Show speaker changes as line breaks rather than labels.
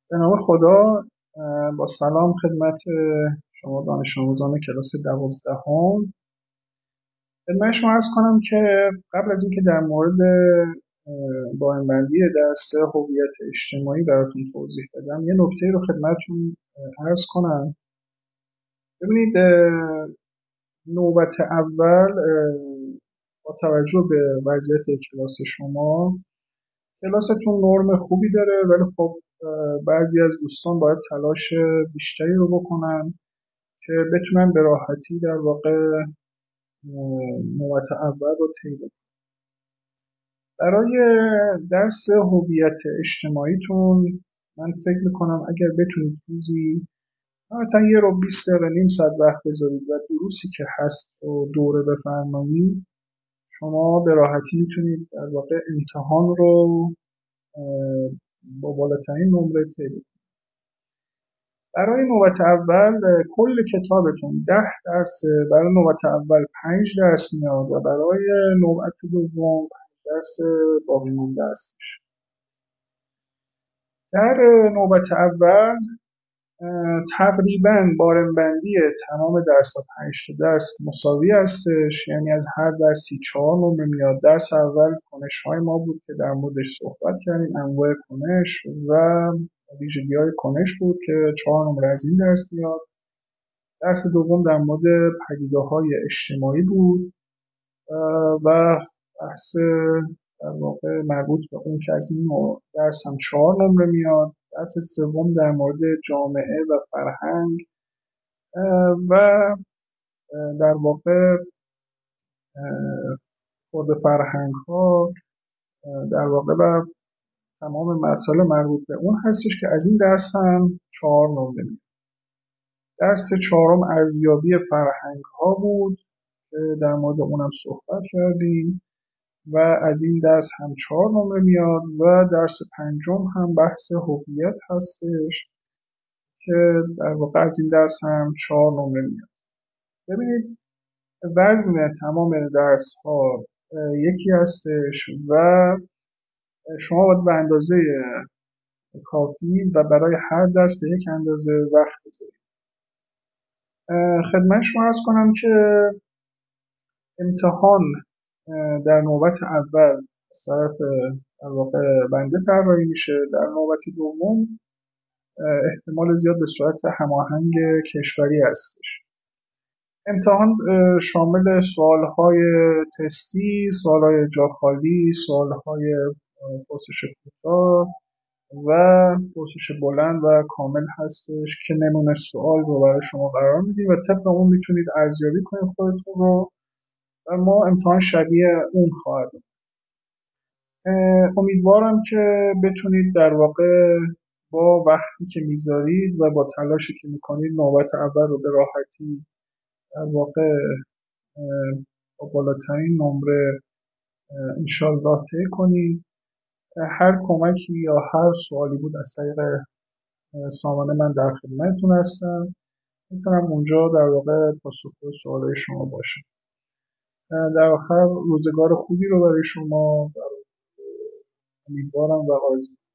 به نام خدا. با سلام خدمت شما دانش آموزان کلاس 12. خدمت شما عرض کنم که قبل از اینکه در مورد بندی درس هویت اجتماعی براتون توضیح بدم یه نکته رو خدمتتون عرض کنم. ببینید، نوبت اول با توجه به وضعیت کلاس شما، کلاستون نرم خوبی داره، ولی خب بعضی از دوستان باید تلاش بیشتری رو بکنن که بتونن به راحتی در واقع نوبت اول رو طی بکنن. برای درس هویت اجتماعیتون من فکر میکنم اگر بتونید روزی تا یه رو 20 دقیقه نیم ساعت وقت بذارید و دروسی که هست و دوره بفرمایید، شما به راحتی میتونید در واقع امتحان رو با بالاترین نمره طی بکنید. برای نوبت اول کل کتابتون 10 درس، برای نوبت اول 5 درس میاد و برای نوبت دوم 5 درس باقی مونده هستش. در نوبت اول تقریبا بارمبندی تمام درس ها 5 تا درس مساوی هستش، یعنی از هر درسی 4 نمره میاد. درس اول کنش های ما بود که در موردش صحبت کردیم، انواع کنش و ویژگی های کنش بود که 4 نمره از این درس میاد. درس دوم در مورد پدیده‌های اجتماعی بود و بحث در واقع مربوط به اون که از این نوع درس هم 4 نمره میاد. درس سوم در مورد جامعه و فرهنگ و در واقع خود فرهنگ ها در واقع و تمام مسائل مربوط به اون هستش که از این درس هم 4 نمره میاد. درس چهارم ارزیابی فرهنگ ها بود که در مورد اونم صحبت کردیم و از این درس هم 4 نمره میاد و درس پنجم هم بحث هویت هستش که در واقع از این درس هم 4 نمره میاد. ببینید، وزن تمام درس ها یکی هستش و شما باید به اندازه کافی و برای هر درس به یک اندازه وقت بذارید. خدمت شما عرض کنم که امتحان در نوبت اول از طرف در واقع بنده طراحی میشه. در نوبت دوم احتمال زیاد به صورت هماهنگ کشوری هستش. امتحان شامل سوالهای تستی، سوالهای جاخالی، سوالهای پرسش کوتاه و پرسش بلند و کامل هستش که نمونه سوال رو برای شما قرار میدیم و طبق اون میتونید ارزیابی کنید خودتون رو و ما امتحان شبیه اون خواهد بود. امیدوارم که بتونید در واقع با وقتی که میذارید و با تلاشی که میکنید نوبت اول رو به راحتی در واقع با بالاترین نمره انشالله طی کنید. هر کمکی یا هر سوالی بود از طریق سامانه من در خدمتتون هستم، میتونم اونجا در واقع پاسخگوی سوالای شما باشم. در آخر روزگار خوبی رو برای شما امیدوارم و آرزو